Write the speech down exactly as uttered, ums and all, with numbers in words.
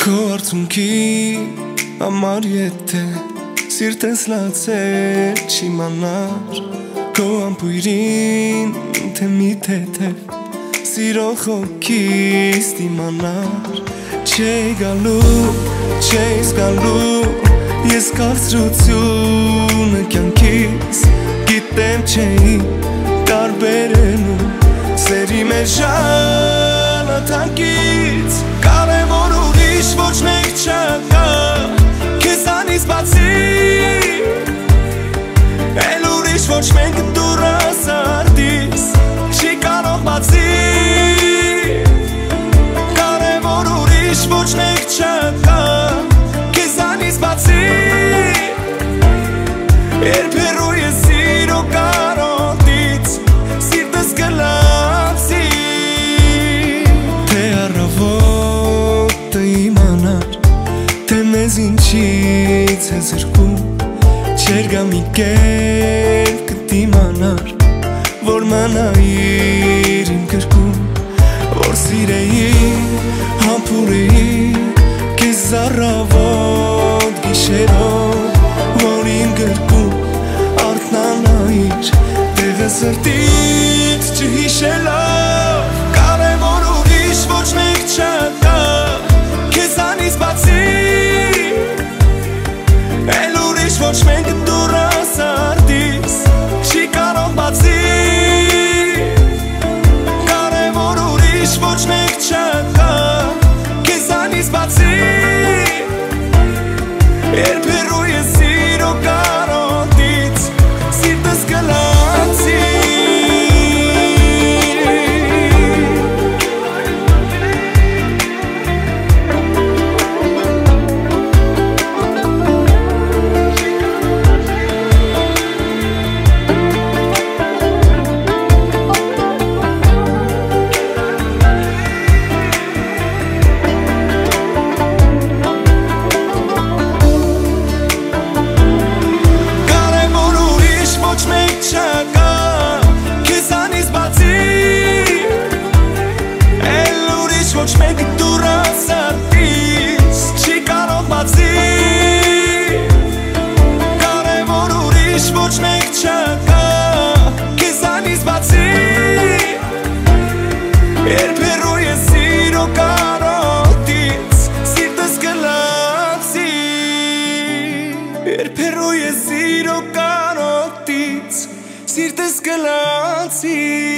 Քո արցունքի համար եթե սիրտես լացել չիմանար Քո ամպույրին թե մի թեթև սիրո խոքից դիմանար Չէի գալու, չէի զգալու ես կարծրությունը կյանքից Գիտեմ չէի տարբերելու սերի մեր ժամանակից Կարևոր ուրիշ ոչ մեկ չկա Քեզանից բացի Էլ ուրիշ ոչ մեկ դուր ասարտից Չի կարող բացի Կարևոր ուրիշ ոչ մեկ չկա Քեզանից բացի Երբերու ես սիրո կարոտից Սիրտս կլացի Թե առավոտը իմանար Թե մեզ ինչից է զրկում Չեր գա մի կերպ կդիմանար Որ մնայիր իմ կրկում Որ սիրեի, համբուրեի Քեզ առավոտ գիշերով Որ իմ կրկում արթնանայիր Տեղը սրտից չհիշելով Կարևոր ուրիշ ոչ մեկ չկա Քեզանից բացի Էլ ուրիշ ոչ մեկ դուր ասարտից Չի կարող բացի Կարևոր ուրիշ ոչ մեկ չկա Քեզանից բացի Երբերու ես սիրո կարոտից Սիրտս կլացի Ոչ մեկ դուր ասարտից Չի կարող բացի Կարևոր ուրիշ ոչ մեկ չկա Քեզանից բացի Երբերու ես սիրո կարոտից Սիրտս կլացի Երբերու ես սիրո կարոտից Սիրտս կլացի